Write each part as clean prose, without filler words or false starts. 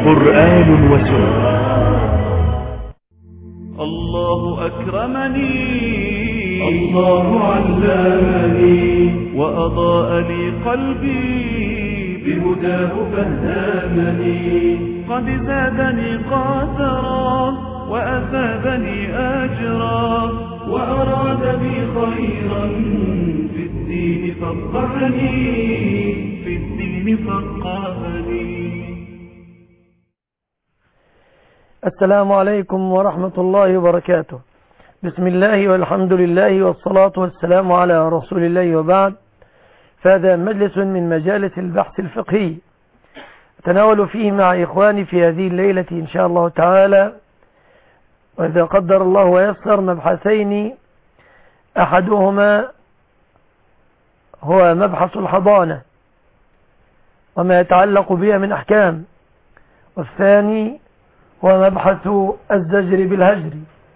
قرآن وسنة. الله أكرمني، الله علمني، وأضاء لي قلبي، بهداه فهمني، قد زادني قدرا وأثابني أجرا، وأراد بي خيرا في الدين فقهني، في الدين فقهني. السلام عليكم ورحمة الله وبركاته. بسم الله والحمد لله والصلاة والسلام على رسول الله، وبعد، فهذا مجلس من مجالس البحث الفقهي أتناول فيه مع إخواني في هذه الليلة إن شاء الله تعالى، وإذا قدر الله ويسر، مبحثين. أحدهما هو مبحث الحضانة وما يتعلق بها من أحكام، والثاني هو مبحث الزجر بالهجر.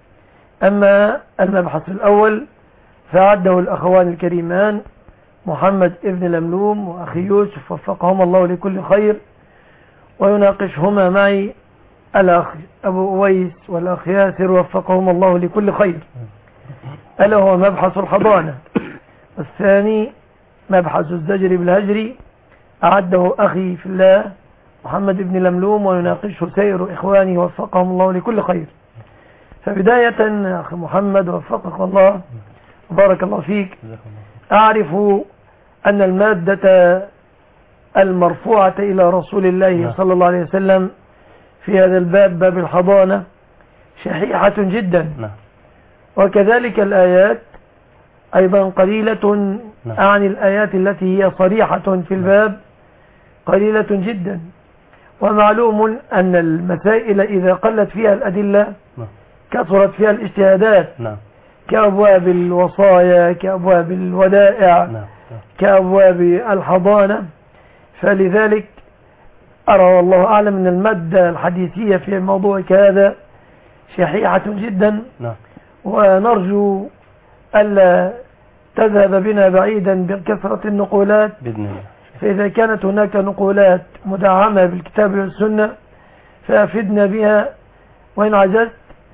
أما المبحث الأول فعده الأخوان الكريمان محمد ابن لملوم وأخي يوسف وفقهم الله لكل خير، ويناقشهما معي الأخ أبو أويس والأخ ياسر وفقهم الله لكل خير. ألا هو مبحث الحضانة، والثاني مبحث الزجر بالهجر، أعده أخي في الله محمد ابن لملوم، ويناقشه سائر إخواني وفقهم الله لكل خير. فبداية أخي محمد وفقك الله وبارك الله فيك، أعرف أن المادة المرفوعة إلى رسول الله صلى الله عليه وسلم في هذا الباب، باب الحضانة، شحيحة جدا، وكذلك الآيات أيضا قليلة عن الآيات التي هي صريحة في الباب، قليلة جدا. ومعلوم أن المسائل إذا قلت فيها الأدلة كثرت فيها الاجتهادات، كأبواب الوصايا، كأبواب الودائع، كأبواب الحضانة. فلذلك أرى والله أعلم أن المادة الحديثية في موضوع هذا شحيحة جدا، ونرجو ألا تذهب بنا بعيدا بكثرة النقولات بإذن الله. فإذا كانت هناك نقولات مدعمة بالكتاب والسنة فأفدنا بها، وإن عجزت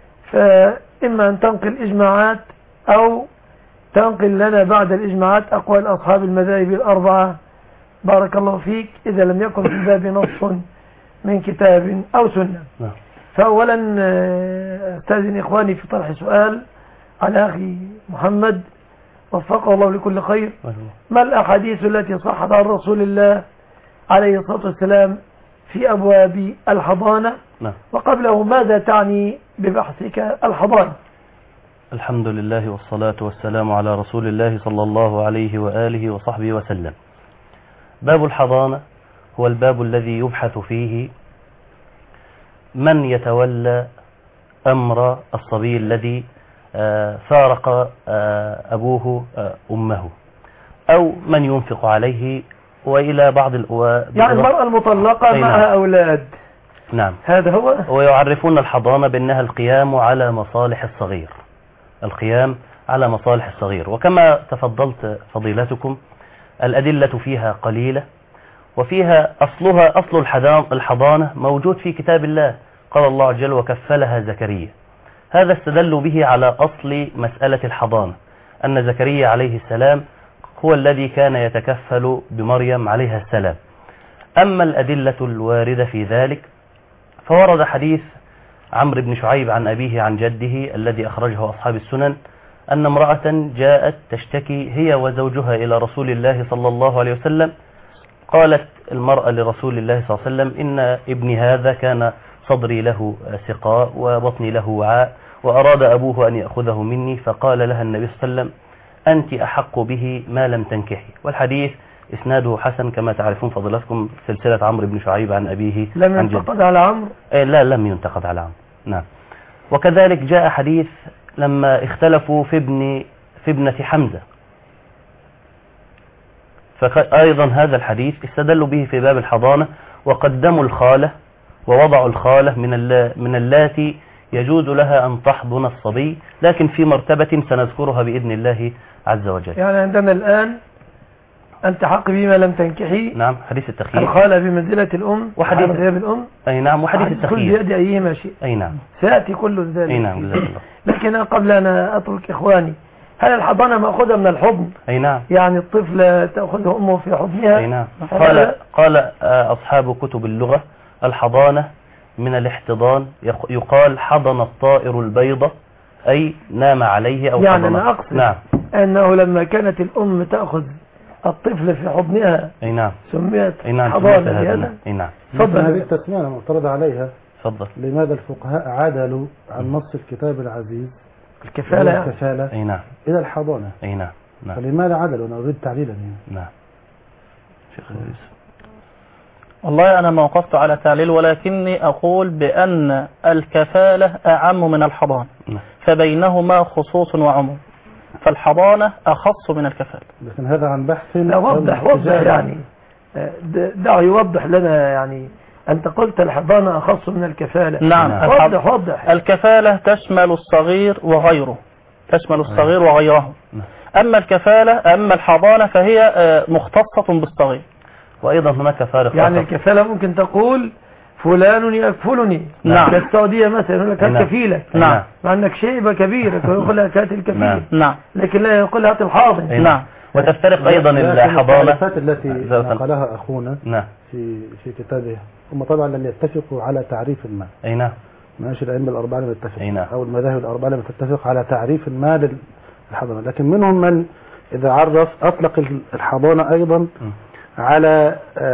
فإما أن تنقل إجماعات أو تنقل لنا بعد الإجماعات أقوال أصحاب المذاهب الأربعة، بارك الله فيك، إذا لم يكن في الباب نص من كتاب أو سنة. فأولا أستاذن إخواني في طرح سؤال على أخي محمد وفقه الله لكل خير. ما الأحاديث التي صحت عن رسول الله عليه الصلاة والسلام في أبواب الحضانة؟ وقبله ماذا تعني ببحثك الحضانة؟ الحمد لله والصلاة والسلام على رسول الله صلى الله عليه وآله وصحبه وسلم. باب الحضانة هو الباب الذي يبحث فيه من يتولى أمر الصبي الذي فارق أبوه أمه، أو من ينفق عليه، وإلى بعض يعني المرأة المطلقة معها أولاد. نعم، هذا هو. ويعرفون الحضانة بأنها القيام على مصالح الصغير، القيام على مصالح الصغير. وكما تفضلت فضيلتكم الأدلة فيها قليلة، وفيها أصل الحضانة موجود في كتاب الله، قال الله عز وجل وكفلها زكريا. هذا استدلوا به على أصل مسألة الحضانة، أن زكريا عليه السلام هو الذي كان يتكفل بمريم عليها السلام. أما الأدلة الواردة في ذلك فورد حديث عمرو بن شعيب عن أبيه عن جده الذي أخرجه أصحاب السنن، أن امرأة جاءت تشتكي هي وزوجها إلى رسول الله صلى الله عليه وسلم. قالت المرأة لرسول الله صلى الله عليه وسلم إن ابني هذا كان صدري له سقاء وبطني له وعاء، وأراد أبوه أن يأخذه مني، فقال لها النبي صلى الله عليه وسلم أنت أحق به ما لم تنكحي. والحديث إسناده حسن كما تعرفون فضلاتكم، سلسلة عمرو بن شعيب عن أبيه. لم ينتقد على عمرو؟ لا، لم ينتقد على عمرو. نعم. وكذلك جاء حديث لما اختلفوا في ابنة حمزة، فأيضا هذا الحديث استدلوا به في باب الحضانة، وقدموا الخالة ووضعوا الخالة من اللاتي يجوز لها أن تحضن الصبي، لكن في مرتبة سنذكرها بإذن الله عز وجل. يعني عندنا الآن أنت حق بما لم تنكحي. نعم. حديث التخيير. الخالة بمنزلة الأم وحديث غياب الأم. أي نعم. وحديث التخيير. كل بيد أيهما شيء. أي نعم. سيأتي كل ذلك. أي نعم. جزاك الله. لكن قبل أن أترك إخواني، هل الحضانة مأخوذة من الحضن؟ أي نعم. يعني الطفل تأخذه أمه في حضنها؟ أي نعم. قال أصحاب كتب اللغة الحضانة من الاحتضان، يقال حضن الطائر البيضة، أي نام عليه أو يعني حضنه. أنا أقصد نعم. أنه لما كانت الأم تأخذ الطفل في حضنها أي نعم. سميت أي نعم. حضانة بهذا. أي نعم. تفضل. هذه التسمية المعترض عليها. تفضل. لماذا الفقهاء عادلوا عن نص الكتاب العزيز الكفالة أي نعم. إلى الحضانة؟ أي نعم. نعم. فلماذا عادلوا؟ أنا أريد تعليلا. نعم. شيخ يوسف. والله أنا ما وقفت على تعليل، ولكني أقول بأن الكفالة أعم من الحضانة، فبينهما خصوص وعموم، فالحضانة أخص من الكفالة. لكن هذا عن بحث. وضح يعني دعه يوضح لنا. يعني أنت قلت الحضانة أخص من الكفالة. نعم. وضح. الكفالة تشمل الصغير وغيره، تشمل الصغير وغيره. أما الحضانة فهي مختصة بالصغير. وأيضا هناك فارق يعني الكفالة ممكن تقول فلان يكفلني. نعم. السعودية مثلا يقول لك هات كفيلك. نعم. مع أنك شيبة كبيرة يقول لك هات الكفيل. نعم. لكن لا يقول هات الحاضن. نعم. وتفترق أيضا الحضانة التي نقلها أخونا نعم. في كتابه، هم طبعا لم يتفقوا على تعريف ما. أي نعم. ماشي. الأئمة الأربعة لم يتفقوا. نعم. أو المذاهب الأربعة لم تتفق على تعريف ما للحضانة، لكن منهم من إذا عرف أطلق الحضانة أيضا على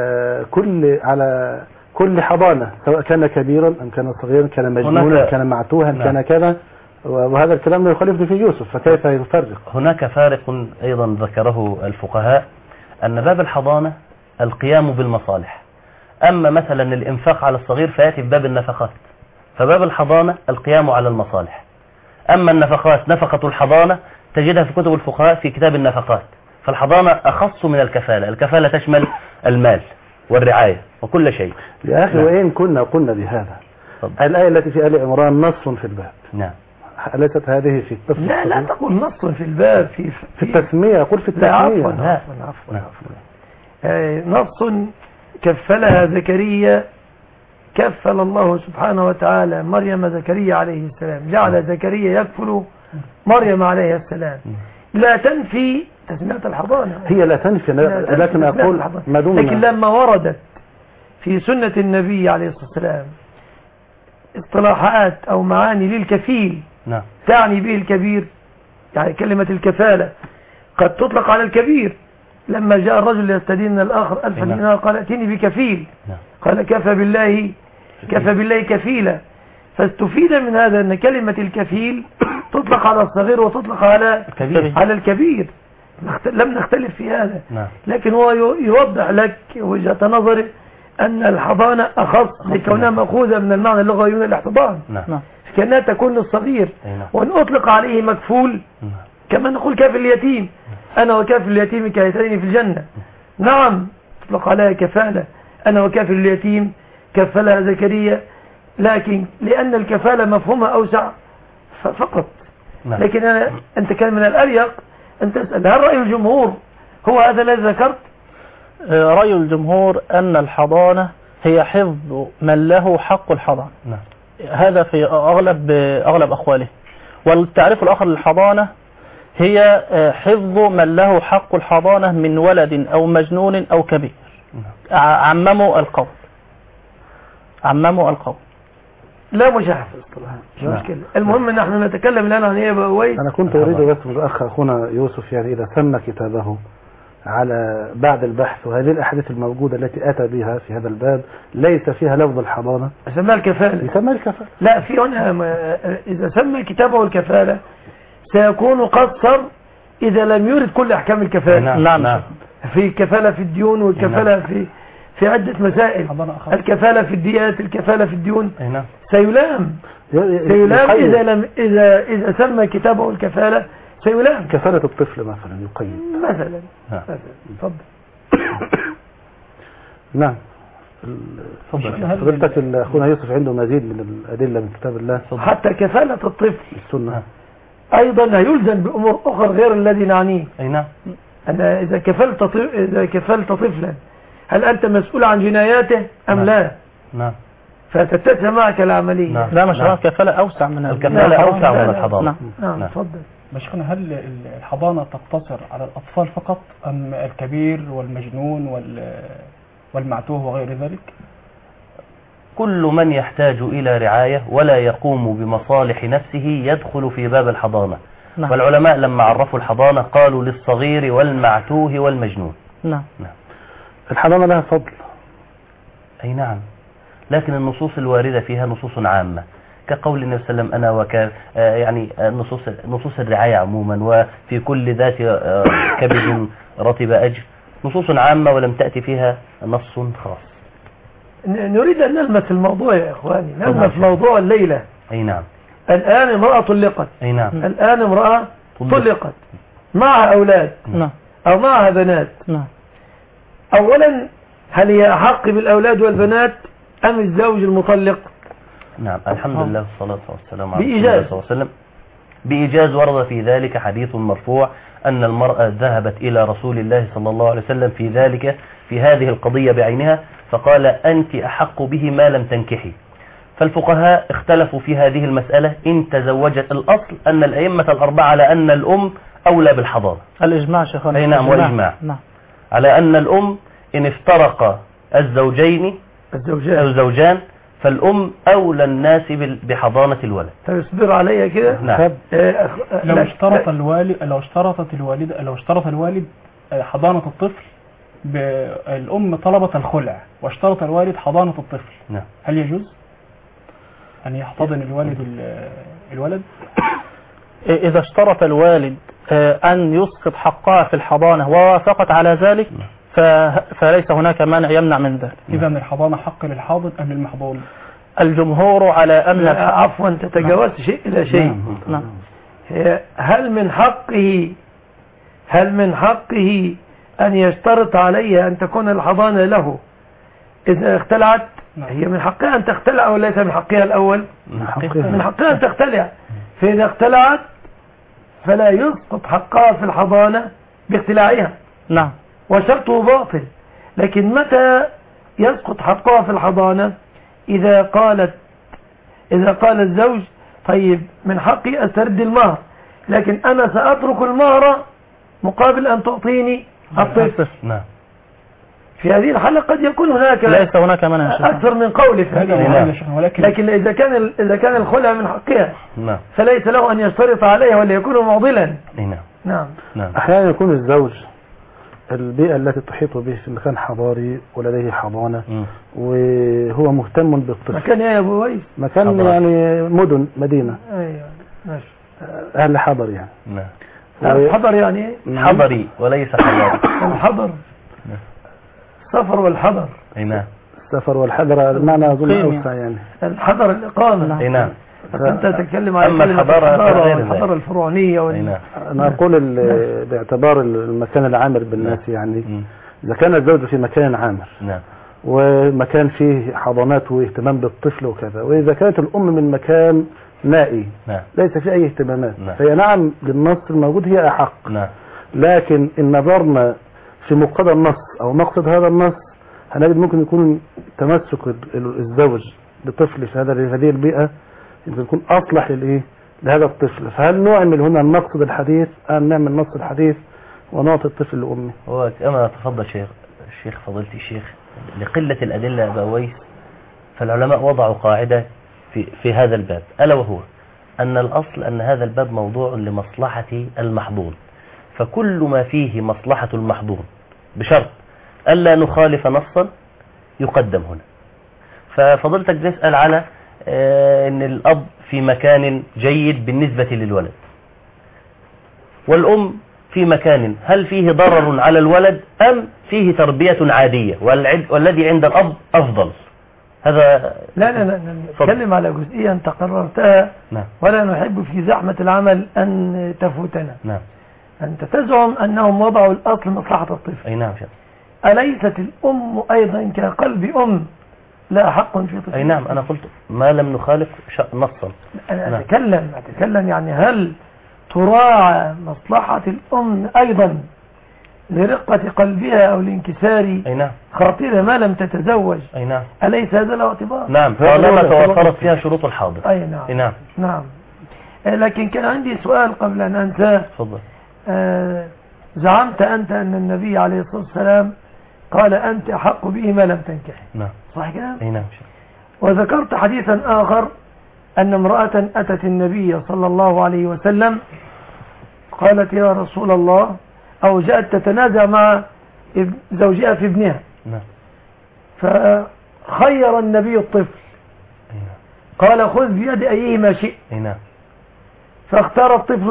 كل حضانة، سواء كان كبيرا أم كان صغيرا، كان مجنونا، كان معتوها، كان كذا. وهذا الكلام لا يخالف في يوسف، فكيف يفرق؟ هناك فارق أيضا ذكره الفقهاء، أن باب الحضانة القيام بالمصالح، أما مثلا الإنفاق على الصغير فيأتي في باب النفقات، فباب الحضانة القيام على المصالح. أما النفقات، نفقة الحضانة تجدها في كتب الفقهاء في كتاب النفقات. فالحضانة أخص من الكفالة. الكفالة تشمل المال والرعاية وكل شيء. يا أخي وإن كنا قلنا بهذا، الآية التي في آل عمران نص في الباب. نعم. أليست هذه في التفسير؟ لا تقول نص في الباب، في التسمية. أقول في التسمية. عفوا. نص كفلها زكريا، كفل الله سبحانه وتعالى مريم زكريا عليه السلام، جعل زكريا يكفل مريم عليه السلام. لا تنفي تسمية الحضانة، هي لا تنفي، لكن أقول ما دون. لكن لما وردت في سنة النبي عليه الصلاة والسلام اصطلاحات أو معاني للكفيل تعني به الكبير، يعني كلمة الكفالة قد تطلق على الكبير. لما جاء الرجل يستدين الآخر 1000 دينار قال ائتني بكفيل، قال كفى بالله كفيلا. فاستفيد من هذا أن كلمة الكفيل تطلق على الصغير وتطلق على الكبير. لم نختلف في هذا. لكن هو يوضح لك وجهة نظره أن الحضانة أخص لكونها مأخوذة من المعنى اللغوي من الاحتضان، كأنها تكون للصغير. وأن أطلق عليه مكفول كما نقول كافل اليتيم، أنا وكافل اليتيم كهاتين في الجنة. نعم تطلق عليها كفالة، أنا وكافل اليتيم كفلها زكريا، لكن لأن الكفالة مفهومها أوسع فقط. لكن أنت كان من الأريق أن تسأل هل رأي الجمهور هو هذا الذي ذكرت؟ رأي الجمهور أن الحضانة هي حفظ من له حق الحضانة. هذا في أغلب أقواله. والتعريف الآخر للحضانة هي حفظ من له حق الحضانة من ولد أو مجنون أو كبير. عمموا القول. لا مشاحة مش مشكلة. المهم نحن نتكلم الآن عن ايه بقى ويس. أنا كنت أريد بس من الأخ أخونا يوسف، يعني إذا سمى كتابه على بعد البحث وهذه الأحاديث الموجودة التي أتى بها في هذا الباب ليس فيها لفظ الحضانة، سمى الكفالة. لا، في هنا إذا سمى كتابه الكفالة سيكون قصر إذا لم يرد كل أحكام الكفالة. نعم. في كفالة في الديون، والكفالة في عدة مسائل، الكفالة في الديات، الكفالة في الديون. سيلام إذا سمى كتابه الكفالة سيلام. كفالة الطفل مثلا يقيد مثلا. تفضل. نعم. فضلتك أخونا يوسف عنده مزيد من الأدلة من كتاب الله. حتى كفالة الطفل السنة أيضا يلزم بأمور أخرى غير الذي نعنيه. أنا إذا كفلت طفلا هل أنت مسؤول عن جناياته أم لا؟ نعم. فتتسع معك العملية. نعم. لا مش كفالة أوسع من الكفالة أوسع من الحضانة. نعم تفضل. مشيخنا، هل الحضانة تقتصر على الأطفال فقط أم الكبير والمجنون والمعتوه وغير ذلك؟ كل من يحتاج إلى رعاية ولا يقوم بمصالح نفسه يدخل في باب الحضانة. نعم. والعلماء لما عرفوا الحضانة قالوا للصغير والمعتوه والمجنون. نعم. الحضانة لها فضل. أي نعم، لكن النصوص الواردة فيها نصوص عامة كقول النبي صلى الله عليه وسلم أنا يعني نصوص الرعاية عموما، وفي كل ذات كبد رطب أجر، نصوص عامة ولم تأتي فيها نص خاص. نريد أن نلمس الموضوع يا إخواني، نلمس موضوع الليلة. أي نعم. الآن امرأة طلقت. أي نعم. الآن امرأة طلقت معها أولاد. نعم. أو معها بنات. نعم. أولا هل هي أحق بالأولاد والبنات أم الزوج المطلق؟ نعم، الحمد لله والصلاة والسلام على بإيجاز. رسول الله صلى الله عليه وسلم. بإيجاز ورد في ذلك حديث مرفوع أن المرأة ذهبت إلى رسول الله صلى الله عليه وسلم في هذه القضية بعينها، فقال أنت أحق به ما لم تنكحي. فالفقهاء اختلفوا في هذه المسألة إن تزوجت. الأصل أن الأئمة الأربعة على أن الأم أولى بالحضانة. الإجماع شيخنا. أي نعم، والإجماع. نعم. على أن الأم إن افترق الزوجان فالأم أولى الناس بحضانة الولد. فيصبر عليها كده. نعم. لو اشترط الوالد حضانة الطفل، الأم طلبت الخلع واشترط الوالد حضانة الطفل، نعم. هل يجوز أن يحتضن الولد؟ إذا اشترط الوالد أن يسقط حقها في الحضانة ووافقت على ذلك فليس هناك مانع يمنع من ذلك. إذا الحضانة حق للحاضن أم للمحضون؟ الجمهور على أن عفوا تتجاوزت شيء إلى شيء. نعم. هل من حقه أن يشترط عليها أن تكون الحضانة له إذا اختلعت؟ هي من حقها أن تختلع أو ليس من حقها الأول؟ من حقها أن تختلع. فإذا اختلعت فلا يسقط حقها في الحضانة باختلاعها. نعم. وشرطه باطل. لكن متى يسقط حقها في الحضانة؟ إذا قال الزوج طيب من حقي أسترد المهر، لكن أنا سأترك المهر مقابل أن تعطيني الطفل. نعم. في هذه الحالة قد يكون ليس هناك مانع أكثر من قول في هذه. لكن إذا كان الخلع من حقها فليس له أن يشترط عليها ولا يكون معضلا. نعم. أحيانا يكون الزوج البيئة التي تحيط به في مكان حضاري ولديه حضانة وهو مهتم بالطفل. مكان يا أبو ويس؟ مكان حضر. يعني مدينة. أيوة ماشي. أهل حضر يعني. نعم. حضر يعني حضري وليس حضاري. الحضر السفر والحضر. أي نعم. السفر والحضر المعنى أظن أوسع يعني. الحضر الإقامة. أي نعم. أنت تتكلم عن الحضارة الفرعونية أنا أقول باعتبار المكان العامر بالناس يعني إذا كان الزوج في مكان عامر ومكان فيه حضانات واهتمام بالطفل وكذا، وإذا كانت الأم من مكان نائي ليس فيه أي اهتمامات فهي نعم للنص الموجود هي أحق. لكن إن نظرنا في مقتضى النص أو مقصد هذا النص هنجد ممكن يكون تمسك الزوج بطفل في هذه البيئة يمكن يكون أصلح لهذا الطفل. فهل نعمل هنا المقصد الحديث أم نعمل نص الحديث ونعطي الطفل لأمه؟ هو كما تفضل الشيخ فضيلة الشيخ لقلة الأدلة يا أبا ويس، فالعلماء وضعوا قاعدة في هذا الباب، ألا وهو أن الأصل أن هذا الباب موضوع لمصلحة المحظوظ، فكل ما فيه مصلحة المحظوظ بشرط ألا نخالف نصا يقدم هنا. ففضلتك تسأل على أن الأب في مكان جيد بالنسبة للولد والأم في مكان هل فيه ضرر على الولد أم فيه تربية عادية والذي عند الأب أفضل؟ هذا لا نتكلم على جزئية أنت قررتها ولا نحب في زحمة العمل أن تفوتنا. أنت تزعم أنهم وضعوا الأصل مصلحة الطفل. أي نعم. أليست الأم أيضا كقلب أم لا حق في طفل؟ أي نعم. أنا قلت ما لم نخالف نصا. أنا أتكلم يعني هل تراعى مصلحة الأم أيضا لرقة قلبها أو لانكسار خاطرها ما لم تتزوج. أليس هذا له اعتبار؟ نعم، طالما توفرت فيها شروط الحاضر. أي نعم. نعم. لكن كان عندي سؤال قبل أن أنساه. تفضل. زعمت أنت أن النبي عليه الصلاة والسلام قال أنت أحق به ما لم تنكح. نعم. صح كده؟ أي نعم. وذكرت حديثا آخر أن امرأة أتت النبي صلى الله عليه وسلم قالت يا رسول الله، أو جاءت تتنازع مع زوجها في ابنها. نعم. فخير النبي الطفل. قال خذ بيد أيهما شئت. نعم. فاختار الطفل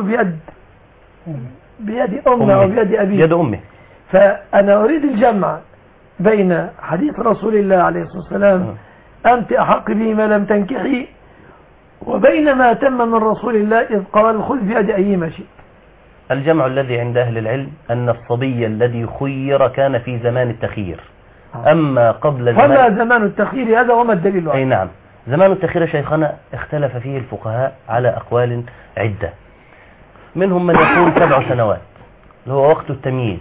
بيد أمه أو بيد أبيه. بيد أمه. فأنا أريد الجمع بين حديث رسول الله عليه الصلاة والسلام أنت أحق به ما لم تنكحي، وبين ما تم من رسول الله إذ قال خذ بيد أيهما شئت. الجمع الذي عند أهل العلم أن الصبي الذي خير كان في زمان التخيير. أما قبل فما زمان التخيير هذا وما الدليل عليه؟ أي نعم. زمان التخيير شيخنا اختلف فيه الفقهاء على أقوال عدة. منهم من يقول 7 سنوات اللي هو وقت التمييز،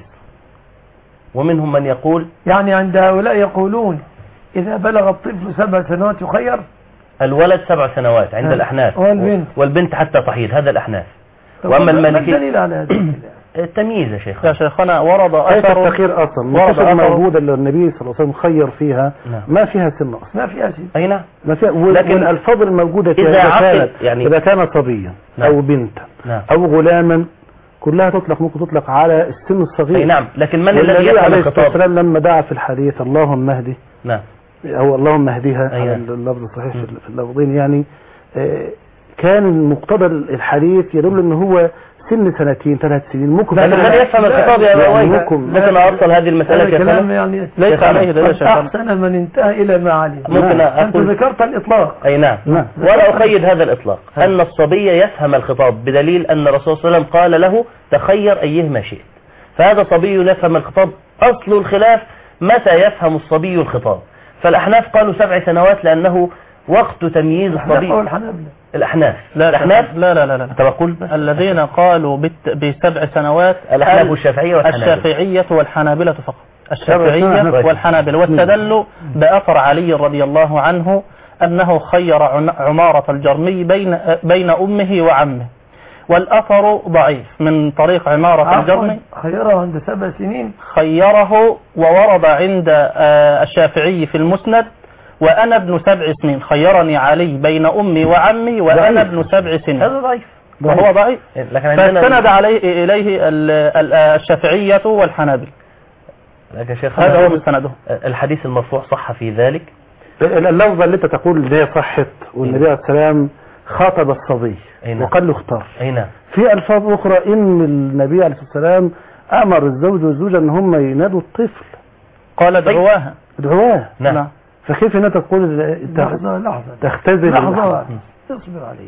ومنهم من يقول يعني عند هؤلاء يقولون إذا بلغ الطفل 7 سنوات يخير. الولد 7 سنوات عند الأحناف، والبنت حتى تحيض، هذا الأحناف. وأما المالكية الدليل على هذا التمييز يا شيخ. يا شيخنا ورد أثر التخيير أصلا موجودة اللي النبي صلى الله عليه وسلم خير فيها. ما فيها سن أصلا. ما فيها سن. أي نعم. لكن الألفاظ الموجودة فيها إذا كانت صبيا أو بنتا أو غلاما كلها ممكن تطلق على السن الصغير. أي نعم. لكن من الذي يفهم الخطاب؟ لما دعا في الحديث اللهم اهدي. نعم. أو اللهم اهديها على اللفظ الصحيح في اللفظين يعني. كان مقتضى الحديث يدل ان هو سن 2 3 سنين ممكن. لكن من يفهم الخطاب يا أبوي ممكن أرسل هذه المسألة كلام يعني ليس عليه دليل. أحسن من انتهى إلى ما علم. ممكن أنت ذكرت الإطلاق. أي نعم. ولا أقيد هذا الإطلاق أن الصبي يفهم الخطاب بدليل أن الرسول صلى الله عليه وسلم قال له تخير أيهما شئت. فهذا صبي يفهم الخطاب. أصل الخلاف متى يفهم الصبي الخطاب. فالأحناف قالوا 7 سنوات لأنه وقت تمييز الصبي. الأحناف. الأحناف لا تقول الذين قالوا ب7 سنوات الأحناف والشافعية الشافعية والحنابلة فقط. الشافعية والحنابلة. واستدلوا بأثر علي رضي الله عنه أنه خير عمارة الجرمي بين أمه وعمه، والأثر ضعيف من طريق عمارة الجرمي. خيره عند 7 سنين. خيره وورد عند الشافعي في المسند وأنا ابن 7 سنين خيرني علي بين أمي وعمي وأنا ابن 7 سنين. هذا ضعيف. وهو ضعيف. فاستند إليه الشافعية والحنابل. هذا هو مستنده. الحديث المرفوع صح في ذلك. اللفظة اللي انت تقول اللي هي صحت والنبي عليه السلام خاطب الصبي وقال له اختار. في ألفاظ أخرى إن النبي عليه الصلاة والسلام أمر الزوج والزوجة أن هم ينادوا الطفل. قال ادعواه. نعم. فكيف أنت تقول لحظة تختزل لحظة اصبر عليه.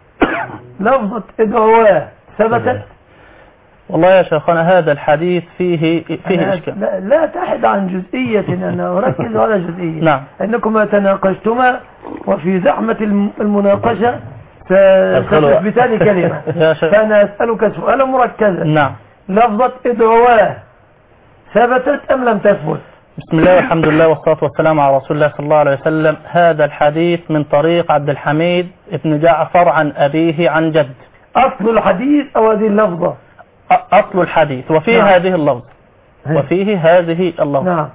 لفظة ادعواه ثبتت. والله يا شيخنا هذا الحديث فيه إشكال. لا تحد عن جزئية. أنا أركز على جزئية. نعم. أنكما تناقشتما وفي زحمة المناقشة ستثبتان كلمة. فأنا أسألك سؤالا مركزا. نعم. لفظة ادعواه ثبتت أم لم تثبت؟ بسم الله والحمد لله والصلاة والسلام على رسول الله صلى الله عليه وسلم. هذا الحديث من طريق عبد الحميد ابن جعفر عن أبيه عن جد. أصل الحديث أو هذه اللفظة؟ أصل الحديث وفيه نعم. هذه اللفظة وفيه هذه اللفظة. نعم.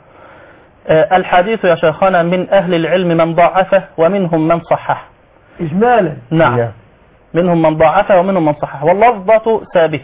الحديث يا شيخنا من أهل العلم من ضعفه ومنهم من صححه إجمالا. نعم. منهم من ضعفه ومنهم من صححه واللفظة ثابتة.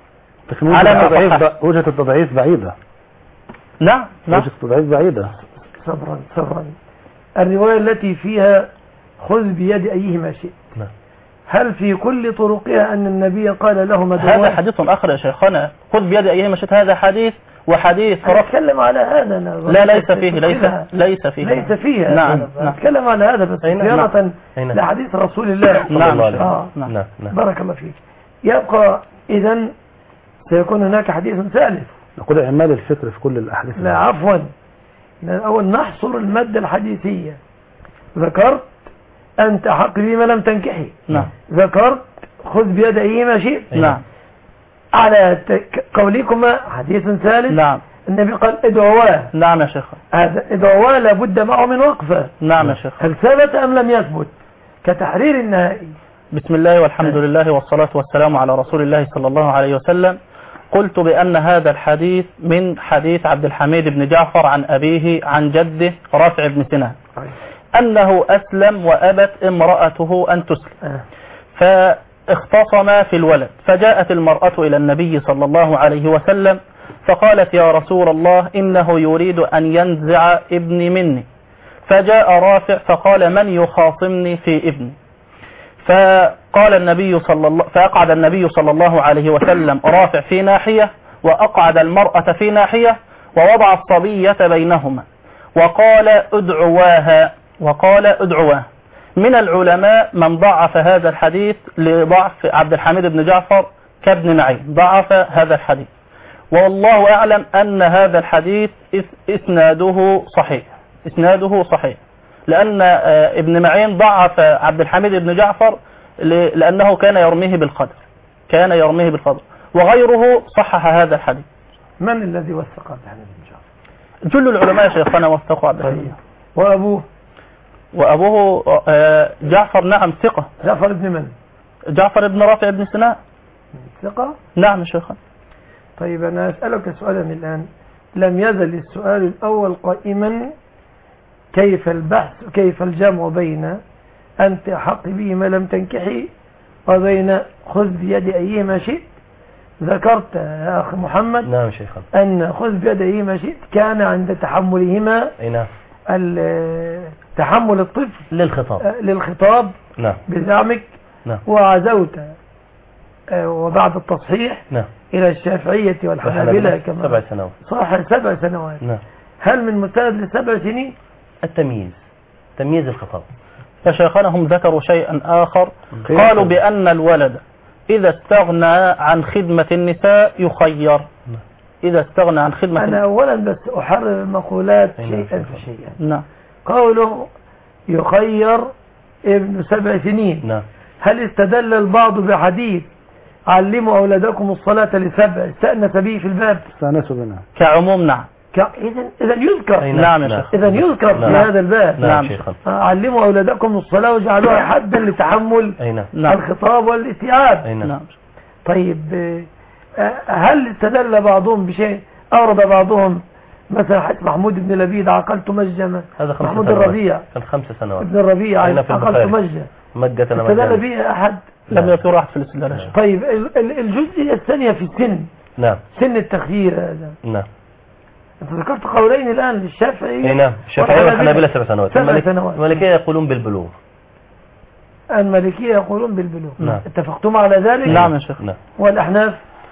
وجهة التضعيف بعيدة. نعم. وجهة التضعيف بعيدة. صبرا. الرواية التي فيها خذ بيد أيهما شئت. نعم. هل في كل طرقها أن النبي قال لهم هذا حديث آخر يا شيخنا. خذ بيد أيهما شئت هذا حديث وحديث أتكلم على هذا. لا ليس فيه. نعم. أتكلم على هذا بس زيارة لحديث رسول الله. نعم. بارك الله فيك. يبقى إذن سيكون هناك حديث ثالث. نقول إعمال الفكر في كل الأحاديث. لا عفوا. أول نحصر المادة الحديثية. ذكرت أنت حق بما لم تنكحي. نعم. ذكرت خذ بيد أيهما شئت. نعم. على قولكما حديث ثالث. نعم. النبي قال ادعواه. نعم يا شيخ. هذا ادعواه لابد معه من وقفة. نعم يا شيخ. هل ثبت أم لم يثبت كتحرير النهائي؟ بسم الله والحمد لله والصلاة والسلام على رسول الله صلى الله عليه وسلم. قلت بأن هذا الحديث من حديث عبد الحميد بن جعفر عن أبيه عن جده رافع بن سنان أنه أسلم وأبت امرأته أن تسلم، فاختصما في الولد، فجاءت المرأة إلى النبي صلى الله عليه وسلم فقالت يا رسول الله إنه يريد أن ينزع ابني مني. فجاء رافع فقال من يخاصمني في ابني؟ فقال النبي فأقعد النبي صلى الله عليه وسلم رافع في ناحية وأقعد المرأة في ناحية ووضع الصبية بينهما وقال ادعواها. من العلماء من ضعف هذا الحديث لضعف عبد الحميد بن جعفر كابن معين، ضعف هذا الحديث، والله أعلم أن هذا الحديث إسناده صحيح، لأن ابن معين ضعف عبد الحميد بن جعفر لأنه كان يرميه بالقدر، وغيره صحح هذا الحديث. من الذي وثق عبد الحميد بن جعفر؟ جل العلماء شيخنا وثقوا عبد الحميد. وأبوه جعفر، نعم ثقة. جعفر ابن من؟ جعفر بن رافع بن سنان ثقة؟ نعم شيخنا. طيب أنا أسألك سؤالا الآن، لم يزل السؤال الأول قائما، كيف البحث كيف الجمع بين أنت حق به ما لم تنكحي وبين خذ بيد أيهما شئت؟ ذكرت يا أخي محمد نعم شيخنا أن خذ بيد أيهما شئت كان عند تحملهما نعم تحمل الطفل للخطاب نعم بزعمك نعم وعزوت وبعد التصحيح نعم إلى الشافعية والحنابلة كما 7 سنوات صح 7 سنوات نعم. هل من مستند ل7 سنين؟ تمييز الخطاب. فشيخنا هم ذكروا شيئا آخر، قالوا بأن الولد إذا استغنى عن خدمة النساء يخير. إذا استغنى عن خدمة أنا أولا بس أحرر المقولات شيئا فشيئا. نعم. قوله يخير ابن 7 سنين نعم. هل استدل البعض بحديث علموا أولادكم الصلاة ل7 استأنس به في الباب؟ استأنسوا بنا كعموم. نعم. إذا يذكر. نعم يا شيخ. إذا يذكر في هذا الباب. نعم. علموا أولادكم الصلاة وجعلوها حدا لتحمل الخطاب والاستيعاب. نعم. طيب هل استدل بعضهم بشيء؟ أورد بعضهم مثلا حديث محمود بن لبيد عقلت مجة، محمود الربيع كان 5 سنوات ابن الربيع عقلت مجة استدل به أحد؟ لم يذكر أحد في الاستدلال. طيب الجزئية الثانية في السن. نعم. سن التخيير هذا. نعم. انت ذكرت قولين الآن للشافعي. نعم. الشافعي والحنابلة 7 سنوات. 7 سنوات. المالكية يقولون بالبلوغ. المالكية يقولون بالبلوغ. نعم. اتفقتم على ذلك؟ نعم يا شيخ. نعم. والأحناف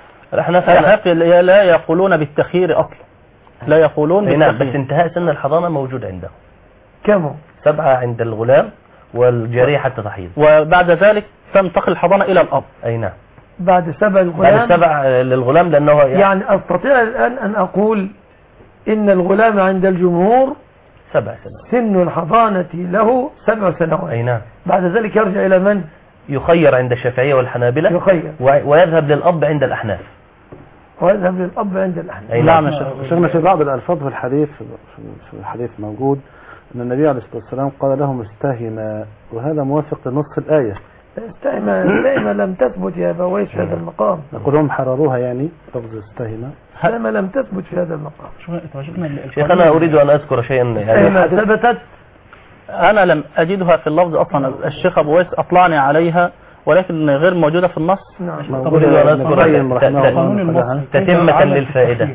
لا يقولون بالتخيير أصلا، لا يقولون بالتخيير. نعم. بس انتهاء سن الحضانة موجود عندهم. كم؟ 7 عند الغلام والجارية حتى تحيض، وبعد ذلك تنتقل الحضانة إلى الأب. أي نعم. بعد 7 الغلام. بعد 7 للغلام لأنه يعني أستطيع الآن أن أقول إن الغلام عند الجمهور 7 سنوات سن الحضانة له 7 سنوات. أي نعم. بعد ذلك يرجع إلى من؟ يخير عند الشافعية والحنابلة. يخير. ويذهب للأب عند الأحناف. ويذهب للأب عند الأحناف. أي نعم. شيخنا في بعض الألفاظ في الحديث موجود أن النبي عليه الصلاة والسلام قال لهم استهما، وهذا موافق لنص الآية. استهما لم تثبت يا بويس في هذا المقام. نقول هم حرروها يعني لفظ استهما. استهما لم تثبت في هذا المقام. شيخ أنا أريد أن أذكر شيئا يعني ثبتت. أنا لم أجدها في اللفظ أصلا، الشيخ أبو ويس أطلعني عليها ولكن غير موجودة في النص. نعم. أريد أن أذكر تتمة للفائدة.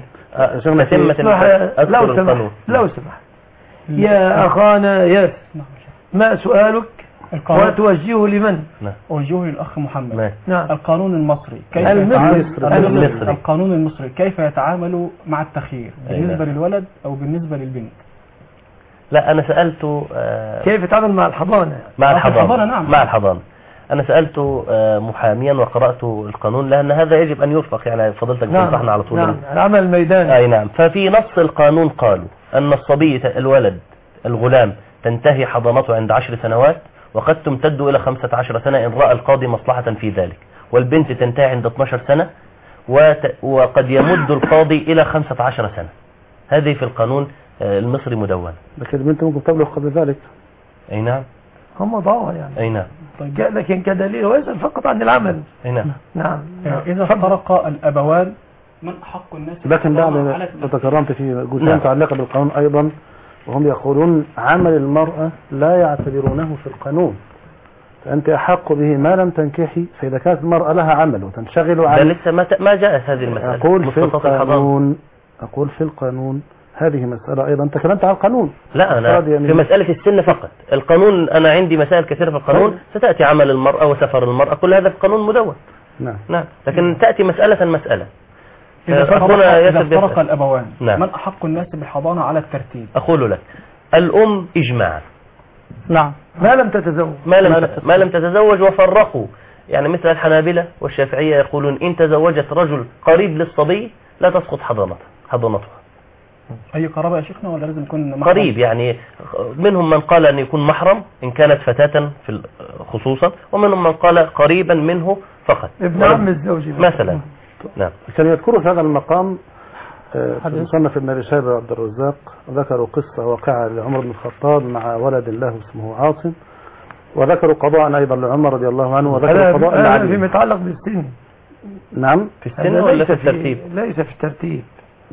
لو سمح يا أخانا ياس، ما سؤالك وتوجهه لمن؟ أوجهه للأخ محمد. نعم. القانون المصري كيف القانون المصري كيف يتعامل مع التخيير بالنسبة للولد أو بالنسبة للبنت؟ لا أنا سألته كيف يتعامل مع الحضانة؟ مع الحضانة. نعم. مع الحضانة أنا سألته محاميا وقرأت القانون، لأن هذا يجب أن يرفق يعني فضلتك تنصحنا على طول. نعم. العمل الميداني. أي نعم. ففي نص القانون قالوا أن الصبي الولد الغلام تنتهي حضانته عند 10 سنوات وقد تمتد إلى 15 سنة إن رأى القاضي مصلحة في ذلك، والبنت تنتهي عند 12 سنة وقد يمد القاضي إلى 15 سنة. هذه في القانون المصري مدون. لكن انت ممكن تبلغ قبل ذلك. أي نعم. هم ضاعوا يعني. أي نعم. لكن كدليل ويسأل فقط عن العمل. أي نعم. نعم. إذا افترق الأبوان من أحق الناس. لكن بعد تكرمت في جزئية متعلقة بالقانون أيضا، وهم يقولون عمل المرأة لا يعتبرونه في القانون، فأنت أحق به ما لم تنكحي. فإذا كانت المرأة لها عمل وتنشغل عن لسه ما جاءت هذه المسألة. أقول في القانون هذه مسألة أيضا. أنت تكلمت عن القانون. لا أنا في مسألة السن فقط. القانون أنا عندي مسائل كثيرة في القانون ستأتي عمل المرأة وسفر المرأة، كل هذا في القانون مدون. نعم. لكن تأتي مسألة. إذا افترق الأبوان من أحق الناس بالحضانة على الترتيب؟ أقول لك الأم إجماعا. نعم. ما لم تتزوج. ما لم تتزوج، وفرقوا يعني مثل الحنابلة والشافعية يقولون إن تزوجت رجل قريب للصبي لا تسقط حضانتها. أي قرابة يا شيخنا ولا لازم يكون محرم؟ قريب يعني، منهم من قال أن يكون محرم إن كانت فتاة خصوصا، ومنهم من قال قريبا منه فقط ابن عم الزوج مثلا. نعم. كان يذكروا في هذا المقام مصنف ابن أبي شيبة عبد الرزاق ذكروا قصة واقعة لعمر بن الخطاب مع ولد له اسمه عاصم، وذكروا قضاء أيضا لعمر رضي الله عنه، وذكروا قضاء لعلي فيما يتعلق بالسن. نعم. في السن ولا في الترتيب؟ ليس في الترتيب.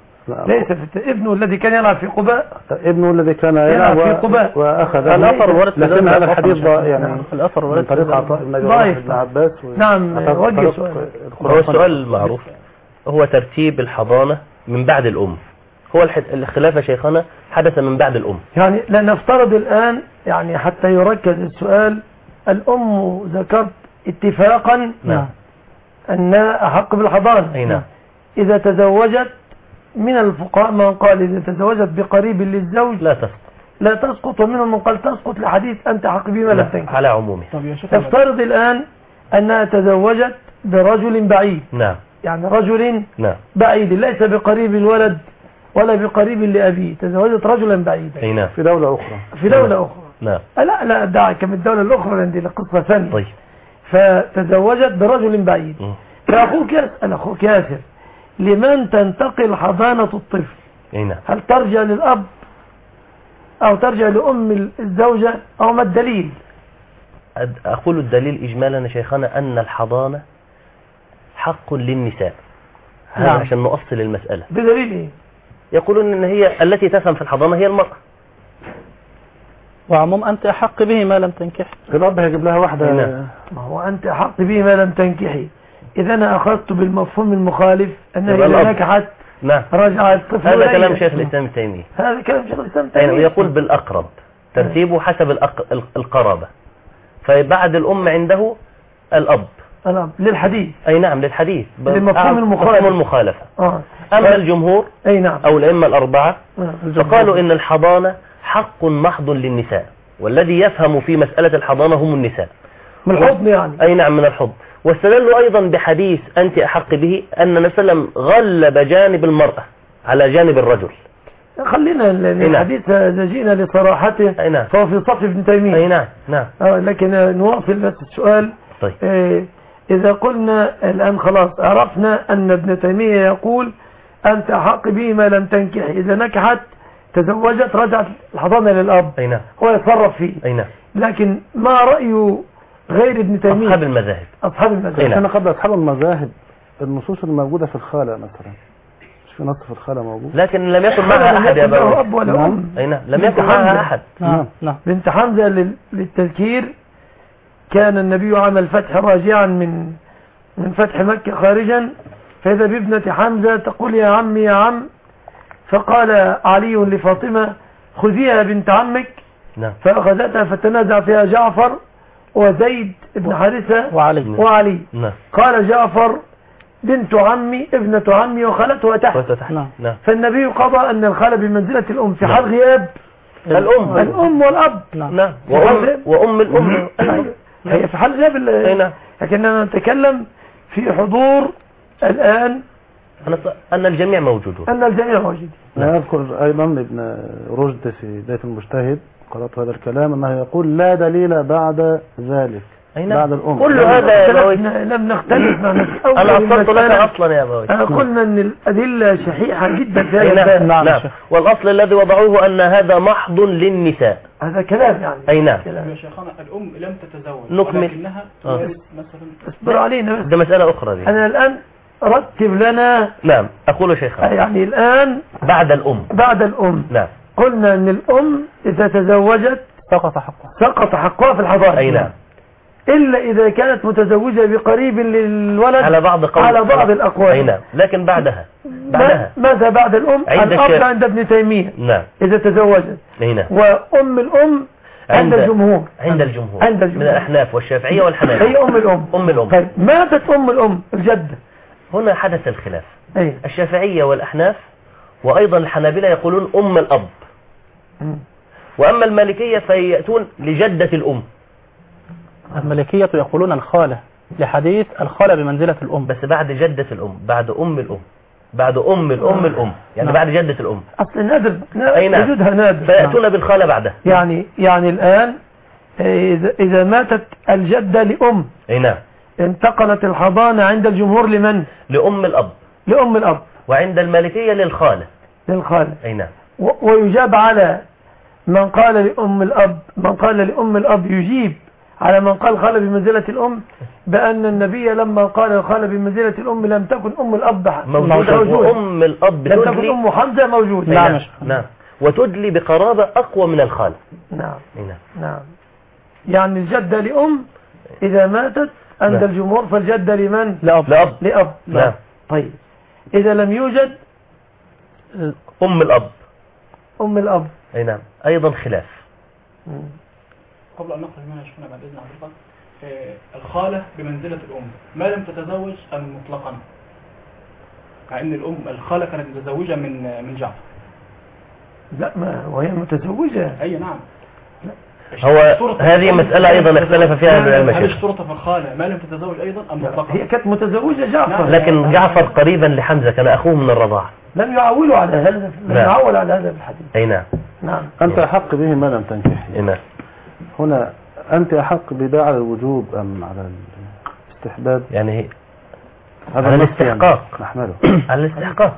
ابنه الذي كان يلعب في قباء. ابنه الذي كان يلعب في قباء وأخذ الأثر ورد في لكن هذا الحديث يعني الأثر ورد من طريق عطاء بن عباس. نعم. وجه سؤال. هو السؤال المعروف هو ترتيب الحضانة من بعد الأم. هو الخلاف يا شيخنا حدث من بعد الأم. يعني لنفترض الآن يعني حتى يركز السؤال، الأم ذكرت اتفاقا أن أحق بالحضانة. أي نعم. إذا تزوجت من الفقهاء من قال إذا تزوجت بقريب للزوج لا تسقط، ومنهم من قال تسقط لحديث أنت حق بما لم تنكح على عمومه. نفترض الآن أنها تزوجت برجل بعيد. نعم. يعني رجل بعيد ليس بقريب الولد ولا بقريب لأبيه، تزوجت رجلا بعيدا. أي نعم. في دولة أخرى. في دولة أخرى. نعم. لا دعك من الدولة الأخرى عندي لقصة ثانية. طيب. فتزوجت برجل بعيد. فأخوك يسأل أخوك ياسر لمن تنتقل حضانة الطفل؟ أي نعم. هل ترجع للأب أو ترجع لأم الزوجة أو ما الدليل؟ أقول الدليل إجمالا يا شيخنا أن الحضانة حق للنساء. هذا عشان نؤصل المسألة. بدليل إيه؟ يقولون أن هي التي تسهم في الحضانة هي المرأة. وعموم أنت أحق به ما لم تنكحي. الأب هيجيب لها واحدة. ما هو أنت أحق به ما لم تنكحي. إذا أنا أخذت بالمفهوم المخالف أنها إذا نكحت رجعت طفل. هذا كلام شيخ الإسلام ابن تيمية. هذا كلام شيخ الإسلام ابن تيمية. يقول بالأقرب ترتيبه حسب القرابة، فبعد الأم عنده الأب للحديث. أي نعم للحديث للمفهوم المخالفة. أما الجمهور أي نعم أو الأئمة الأربعة فقالوا إن الحضانة حق محض للنساء، والذي يفهم في مسألة الحضانة هم النساء من الحضن يعني. أي نعم من الحضن. واستدلوا أيضا بحديث أنت أحق به أن النبي صلى الله عليه وسلم غلب جانب المرأة على جانب الرجل. خلينا الحديث إذا جئنا لصراحته فهو في صف ابن تيمية. أي نعم. لكن نواصل بس السؤال. طيب. إذا قلنا الآن خلاص عرفنا أن ابن تيمية يقول أنت أحق به ما لم تنكح، إذا نكحت تزوجت رجعت الحضانة للأب. أي نعم. هو يتصرف فيه. أي نعم. لكن ما رأي غير ابن تيمية؟ أصحاب المذاهب. احنا قبل أصحاب المذاهب النصوص الموجودة في الخالة مثلا مش في نص في الخالة موجود، لكن لم يكن معها أحد يا أب ولا أم. أي نعم. لم يكن معها أحد. نعم. بنت حمزة للتذكير كان النبي عام الفتح راجعا من فتح مكة خارجا، فإذا بابنة حمزة تقول يا عمي يا عم، فقال علي لفاطمة خذيها بنت عمك. نعم. فأخذتها فتنازع فيها جعفر وزيد بن حارثة وعلي. نعم. قال جعفر بنت عمي ابنة عمي وخالتها تحت. نعم. فالنبي قضى أن الخالة بمنزلة الأم في حال غياب الأم والأب. نعم. وأم الأم هي في حال غياب. لكننا نتكلم في حضور الآن أن الجميع موجودون. لا أذكر أيضا ابن رشد في بداية المجتهد قرأت هذا الكلام أنه يقول لا دليل بعد ذلك. بعد الأم. كل هذا لم نختلف معنا في أول أنا أصلت لك أصلا يا أبوي. قلنا أن الأدلة شحيحة جدا في هذا. نعم. والأصل الذي وضعوه أن هذا محض للنساء. هذا كلام يعني. أي نعم. يا شيخنا الأم لم تتزوج نكمل. ولكنها مثلا اصبر علينا. ده مسألة أخرى دي. أنا الآن رتب لنا. نعم أقول شيخنا. يعني الآن بعد الأم. نعم. قلنا أن الأم إذا تزوجت سقط حقها في الحضانة. أي نعم. إلا إذا كانت متزوجة بقريب للولد على بعض الأقوال. أي نعم. لكن بعدها ماذا بعد الأم؟ الأب عند ابن تيمية. نعم. إذا تزوجت. أي نعم. وأم الأم عند الجمهور من الأحناف والشافعية والحنابلة. هي أم الأم. طيب ماتت أم الأم الجدة. هنا حدث الخلاف. أي. الشافعية والأحناف وأيضا الحنابلة يقولون أم الأب. وأما المالكية فيأتون لجدة الأم. المالكية يقولون الخالة لحديث الخالة بمنزلة الأم، بس بعد جدة الأم، بعد أم الأم، بعد أم الأم يعني بعد جدة الأم. أصل نادر نعم. وجودها نادر. فيأتون بالخالة بعدها. يعني الآن إذا ماتت الجدة لأم. أي نعم. انتقلت الحضانة عند الجمهور لمن؟ لأم الأب. وعند المالكية للخالة. أي نعم. ويجاب على من قال لأم الأب يجيب على من قال خالة بمنزلة الأم بأن النبي لما قال الخالة بمنزلة الأم لم تكن أم الأب موجودة. وأم الأب لم تكن أم حمزة موجودة. نعم. وتدلي بقرابة أقوى من الخالة. نعم. يعني الجدة لأم إذا ماتت عند الجمهور فالجدة لمن؟ لأب. نعم. طيب إذا لم يوجد أم الأب. أي نعم. أيضا خلاف. قبل أن نخرج منها شفنا بعد إذن حضرتك الخالة بمنزلة الأم ما لم تتزوج أم مطلقا، مع أن الخالة كانت متزوجة من جعفر. لا وهي متزوجة. أي نعم. هو هذه مسألة أيضا اختلف فيها العلماء. هل اشترط في الخالة ما لم تتزوج أيضا أم مطلقا؟ هي كانت متزوجة جعفر. لكن جعفر قريبا لحمزة كان أخوه من الرضاعة. لم يعولوا على هذا. لم يعول على هذا الحديث. أي نعم. أنت أحق به ما لم تنكحي. نعم. هنا أنت أحق بده على الوجوب أم على الاستحباب؟ يعني هذا على الاستحقاق. نحمله على الاستحقاق.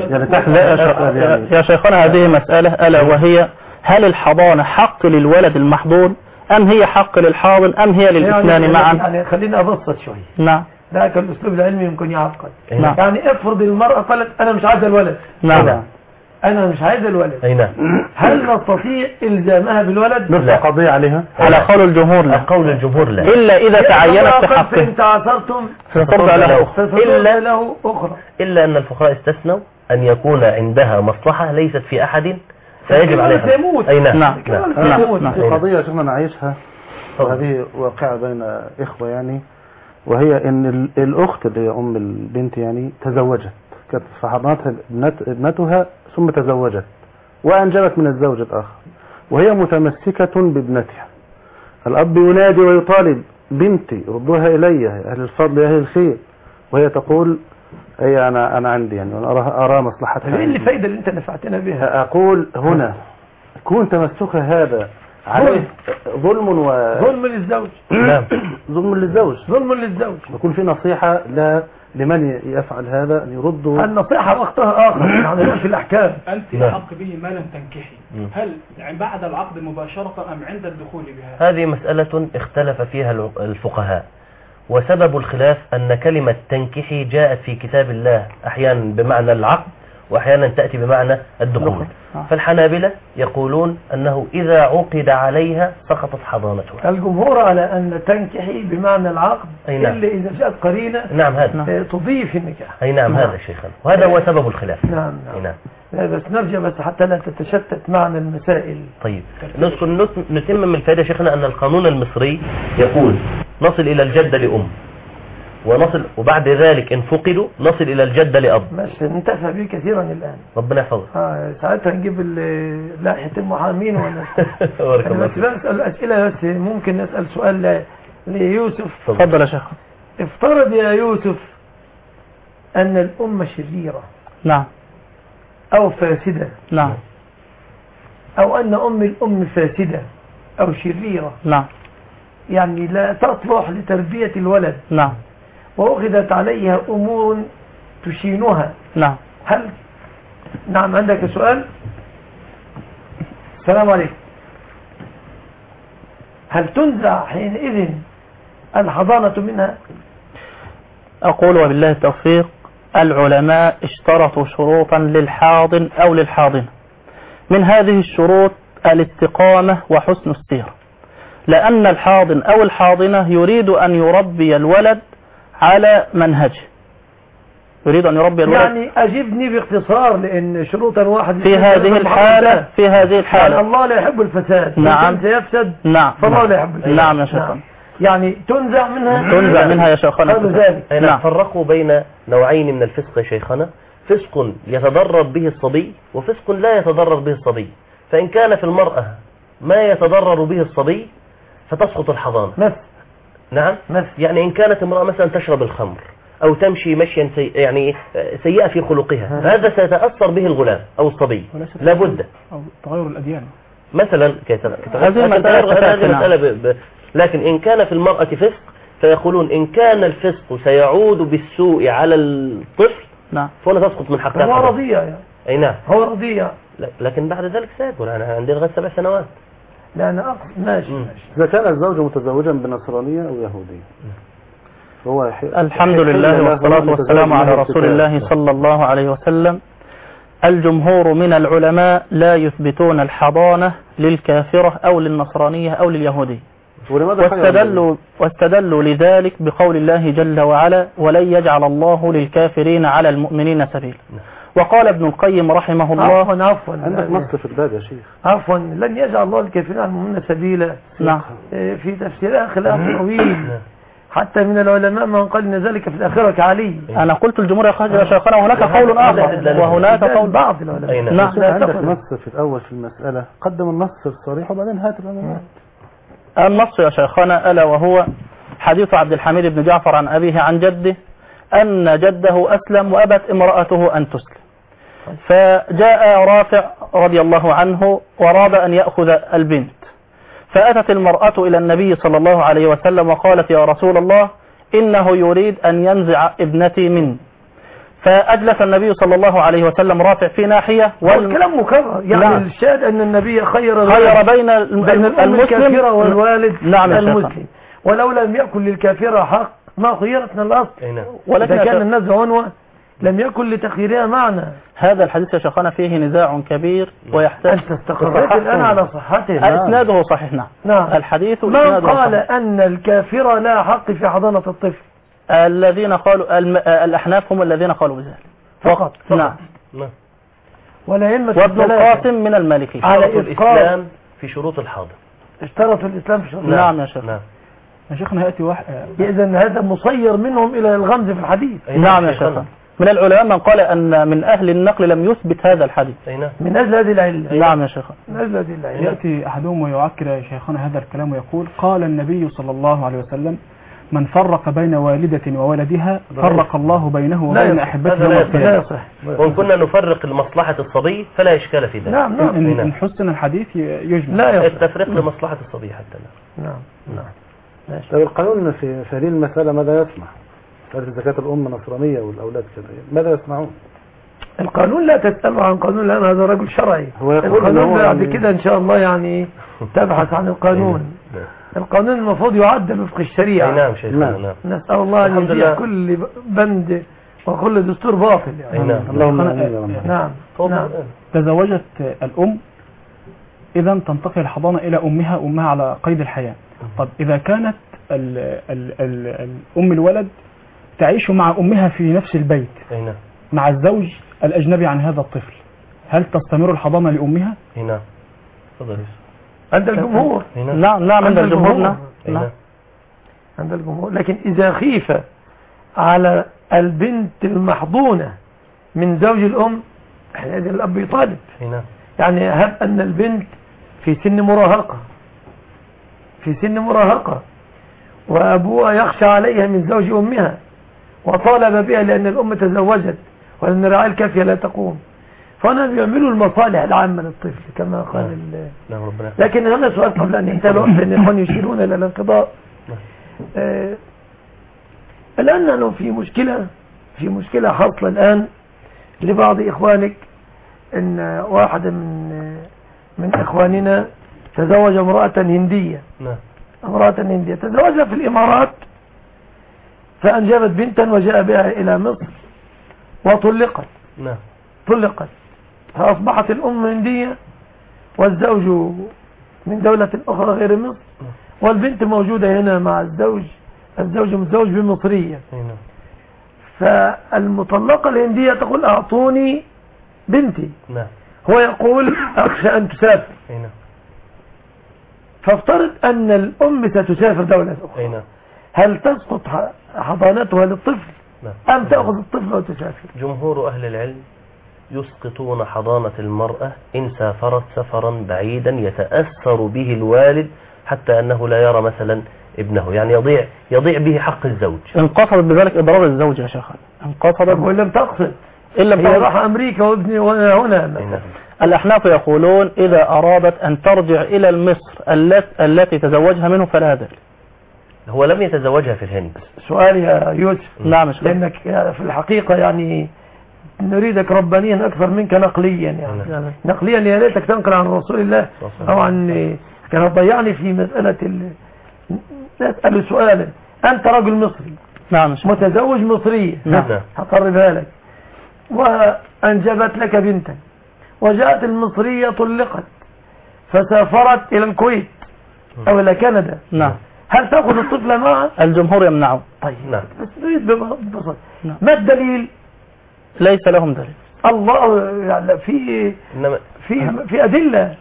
يا شيخنا هذه مسألة ألا وهي هل الحضانة حق للولد المحضون أم هي حق للحاضن أم هي للاثنين معا؟ يعني خلينا أبسط شوية. نعم. ذاك الأسلوب العلمي يمكن يعقد. نعم. يعني افرض المرأة قالت أنا مش عايزة الولد. نعم. أنا مش عايزة الولد. أي نعم. هل نستطيع إلزامها بالولد؟ نرفع قضية عليها؟ على قول الجمهور لا. قول الجمهور لا. إلا إذا تعينت في حقه. إن تعثرتم فترضى له أخرى. إلا أن الفقهاء استثنوا أن يكون عندها مصلحة ليست في أحد فيجب عليها. أي نعم. في قضية شفنا نعيشها وهذه واقعة بين إخوة يعني، وهي إن الأخت اللي هي أم البنت يعني تزوجت، كانت في حضانتها ابنتها ثم تزوجت وأنجبت من الزوج الآخر وهي متمسكة بابنتها. الأب ينادي ويطالب بنتي ردوها إلي أهل الفضل أهل الخير، وهي تقول أي أنا عندي يعني وأنا أرى مصلحتها. إيه الفائدة اللي أنت نفعتنا بها؟ أقول هنا كون تمسكها هذا عليه ظلم للزوج. نعم. ظلم للزوج. يكون في نصيحة لمن يفعل هذا أن يردوا. النصيحة وقتها آخر يعني في الأحكام. أنت أحق به ما لم تنكحي. هل بعد العقد مباشرة أم عند الدخول بها؟ هذه مسألة اختلف فيها الفقهاء، وسبب الخلاف أن كلمة تنكحي جاءت في كتاب الله أحيانا بمعنى العقد وأحيانا تأتي بمعنى الدخول. فالحنابلة يقولون أنه إذا عقد عليها سقطت حضانتها. الجمهور على أن تنكحي بمعنى العقد إلا إذا جاءت قرينة. نعم هذا تضيف النكاح. أي نعم هذا شيخنا، وهذا هو سبب الخلاف. نعم. بس نرجع بس حتى لا تتشتت معنا المسائل. طيب نتمم الفائدة شيخنا أن القانون المصري يقول نصل إلى الجدة لأم وبعد ذلك إن فقدوا نصل إلى الجدة لأب. مش ننتفع به كثيرا الآن. ربنا يحفظك. ساعتها نجيب لائحة المحامين ولا بس بنسأل أسئلة. بس ممكن نسأل سؤال ليوسف. تفضل يا شيخ. افترض يا يوسف أن الأم شريرة. نعم. أو فاسدة. نعم. أو أن الأم فاسدة أو شريرة. نعم. يعني لا تصلح لتربية الولد. نعم. وأخذت عليها أمور تشينها. نعم. هل نعم عندك سؤال؟ السلام عليكم. هل تنزع حينئذ الحضانة منها؟ أقول وبالله التوفيق، العلماء اشترطوا شروطا للحاضن أو للحاضنة، من هذه الشروط الاستقامة وحسن السيرة، لأن الحاضن أو الحاضنة يريد أن يربي الولد على منهجه، يريد أن يربي الولد. يعني أجبني باختصار، لأن شروطا واحد في هذه الحالة يعني الله لا يحب الفساد. نعم. سيفسد. نعم. فالله لا يحب الفساد. نعم يا شيخنا. يعني تنزع منها يا شيخنا. نعم. فرقوا بين نوعين من الفسق يا شيخنا: فسق يتضرر به الصبي، وفسق لا يتضرر به الصبي. فإن كان في المرأة ما يتضرر به الصبي فتسقط الحضانة. نعم. يعني إن كانت امرأة مثلا تشرب الخمر أو تمشي مشيا يعني سيئة في خلقها، هذا سيتأثر به الغلام أو الصبي لابد. أو تغير الأديان مثلا هذه مسألة لكن إن كان في المرأة فسق فيقولون إن كان الفسق سيعود بالسوء على الطفل فهنا تسقط من حقها. هو رضيع يعني. أي نعم. هو رضيع. لكن بعد ذلك سيكون أنا عندي لغاية 7 سنوات. لا أنا أقصد ماشي. إذا كان الزوج متزوجا بنصرانية أو يهودية فهو الحمد لله والصلاة والسلام على رسول الله صلى الله عليه وسلم. الجمهور من العلماء لا يثبتون الحضانة للكافرة أو للنصرانية أو لليهودية، واستدلوا لذلك بقول الله جل وعلا: ولن يجعل الله للكافرين على المؤمنين سبيلا. وقال ابن القيم رحمه الله: عفوا عندك نص في الباب يا شيخ. عفوا، لن يجعل الله للكافرين على المؤمنين سبيلا. نعم. في تفسيرها خلاف طويل، حتى من العلماء من قال ان ذلك في الآخرة كعلي. أنا قلت الجمهور يا شيخنا، وهناك قول آخر، وهناك قول بعض العلماء. نعم. عندك نص في الأول في المسألة، قدم النص الصريح وبعدين هات العلماء. النص يا شيخنا ألا وهو حديث عبد الحميد بن جعفر عن أبيه عن جده أن جده أسلم وأبت امرأته أن تسلم، فجاء رافع رضي الله عنه وراد أن يأخذ البنت، فأتت المرأة إلى النبي صلى الله عليه وسلم وقالت: يا رسول الله، إنه يريد أن ينزع ابنتي مني. فأجلس النبي صلى الله عليه وسلم رافع في ناحية، والكلام مكرر يعني. نعم. الشاهد أن النبي خير بين المسلم والوالد. نعم المسلم، ولو لم يكن للكافرة حق ما خيرت من الأصل، ولكن إذا كان النزع عنوة لم يكن لتخييرها معنى. هذا الحديث يا شيخنا فيه نزاع كبير ويحتاج. أنت استقريت الآن على صحته. إسناده صحيح. نعم. الحديث من قال أن الكافر لا حق في حضانة الطفل؟ الذين قالوا الأحناف هم الذين قالوا بذلك فقط. نعم. ولا يمت. وابن القاسم من المالكي. على الإسلام في شروط الحاضر. اشترطوا الإسلام في شروط. نعم يا شيخ. نعم. يا شيخنا يأتي واحد إذن هذا مصير منهم إلى الغمز في الحديث. نعم يا شيخ. من العلماء من قال أن من أهل النقل لم يثبت هذا الحديث من أجل هذه العلة. نعم يا شيخ. من أجل هذه العلة يأتي أحدهم ويعكر يا شيخنا هذا الكلام ويقول: قال النبي صلى الله عليه وسلم: من فرق بين والدة وولدها فرق الله بينه وبين أحبته. لا يصح. وإن كنا نفرق لمصلحة الصبي فلا إشكال في ذلك. نعم. إن حسن الحديث يجمع. لا التفريق لمصلحة الصبي حتى لا. نعم. طيب القانون في هذه المسألة ماذا يسمح؟ تعرف زكاة الأم نصرانية والأولاد كذا، ماذا يسمعون؟ القانون لا تسأله عن قانون، لأن هذا رجل شرعي. القانون بعد كده إن شاء الله يعني تبحث عن القانون. القانون المفروض يعدل وفق الشريعة. نعم شيخنا. نسأل الله أن يزيح كل بند وكل دستور باطل يعني. اللهم نعم. تزوجت الأم، إذا تنتقل الحضانة إلى أمها على قيد الحياة. طب إذا كانت الأم الولد تعيش مع أمها في نفس البيت مع الزوج الأجنبي عن هذا الطفل، هل تستمر الحضانة لأمها؟ نعم. عند الجمهور. نعم عند الجمهور. عند الجمهور. لكن إذا خيف على البنت المحضونة من زوج الأم، هذا الأب يطالب. يعني هب أن البنت في سن مراهقة وأبوها يخشى عليها من زوج أمها وطالب بها لأن الأم تزوجت ولأن الرعاية الكافية لا تقوم، فأنا بيعملوا المصالح العامة للطفل كما قال لكن هذا سؤال قبل أن يحتاجوا لأن الإخوان يشيرون إلى الانقضاء. الآن نحن في مشكلة حاصلة الآن لبعض إخوانك إن واحد من إخواننا تزوج امرأة هندية. امرأة هندية تزوجها في الإمارات فأنجبت بنتا وجاء بها إلى مصر وطلقت. طلقت فأصبحت الأم هندية والزوج من دولة أخرى غير مصر والبنت موجودة هنا مع الزوج متزوج بمصرية. فالمطلقة الهندية تقول أعطوني بنتي. هو يقول أخشى أن تسافر. فافترض أن الأم ستسافر دولة أخرى هل تسقط حضانتها للطفل أم تأخذ الطفل وتسافر؟ جمهور أهل العلم يسقطون حضانة المرأة إن سافرت سفرا بعيدا يتأثر به الوالد حتى أنه لا يرى مثلا ابنه، يعني يضيع به حق الزوج. انقصدت بذلك إضرار الزوج يا شيخ، انقصدت ولم تقصد إلا هي راح أمريكا وابني هنا. الأحناف يقولون إذا أرادت أن ترجع إلى مصر التي تزوجها منه فلا ذلك. هو لم يتزوجها في الهند. سؤال يا يوسف. نعم. لأنك في الحقيقة يعني نريدك ربانيا أكثر منك نقليا يعني نقليا يا ريتك تنقل عن رسول الله أو عن كان ضيعني في مسألة أسأل سؤالا. أنت رجل مصري متزوج مصرية هقربها لك وأنجبت لك بنتا وجاءت المصرية طلقت فسافرت إلى الكويت أو إلى كندا. هل تأخذ الطفل معها؟ الجمهور يمنعه. طيب بس نريد ببساطة ما الدليل؟ ليس لهم دليل. الله يعني في أدلة.